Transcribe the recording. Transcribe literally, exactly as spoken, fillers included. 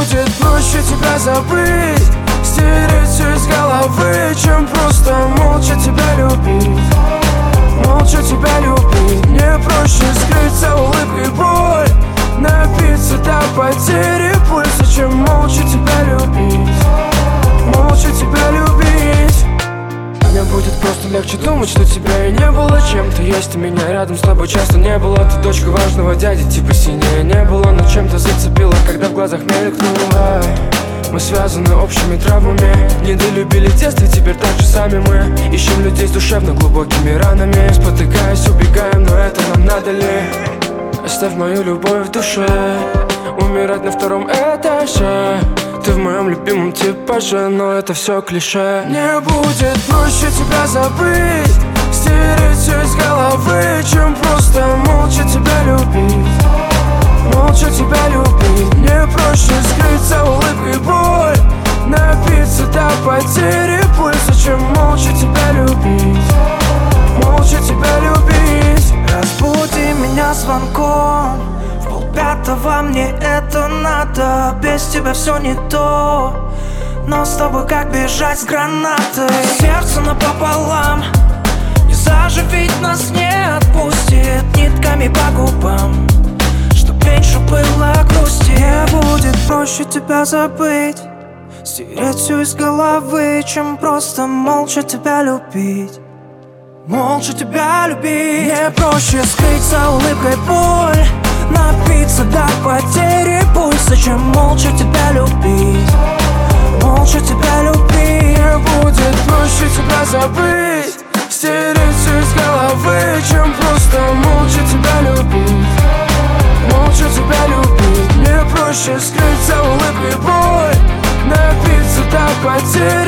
будет проще тебя забыть, стереть все из головы, чем просто молча тебя любить. Молча тебя любить. Мне проще скрыться улыбкой боль, напиться до потери пульса, чем молча тебя любить. Молча тебя любить. Мне будет просто легче думать, что тебя и не было, чем ты есть у меня. Рядом с тобой часто не было. Ты дочка важного дяди, типа синее не было, но чем-то зацепила, когда в глазах мелькнуло. Мы связаны общими травмами, недолюбили в детстве, теперь так же сами мы ищем людей с душевно глубокими ранами. Спотыкаясь, убегаем, но это нам надо ли? Оставь мою любовь в душе, умирать на втором этаже. Ты в моем любимом типаже, но это все клише. Не будет проще тебя забыть, стереть все из головы, чем просто молча тебя любить. Молча тебя любить. Мне проще скрыться улыбкой боль, напиться до потери пульса, чем молча тебя любить. Молча тебя любить. Разбуди меня звонком, в полпятого мне это надо. Без тебя все не то, но с тобой как бежать с гранатой. Сердце напополам, не заживить нас не отпустит нитками по губам, чтоб меньше было грусти. Мне будет проще тебя забыть, стереть все из головы, чем просто молча тебя любить. Молча тебя любить. Мне проще скрыться улыбкой боль, напиться до потери пульса, чем молча тебя любить. Молча тебя любить. Мне будет проще тебя забыть, стереть все из головы, чем просто молча тебя любить. Молча тебя любить. Мне проще скрыться улыбкой боль, напиться до потери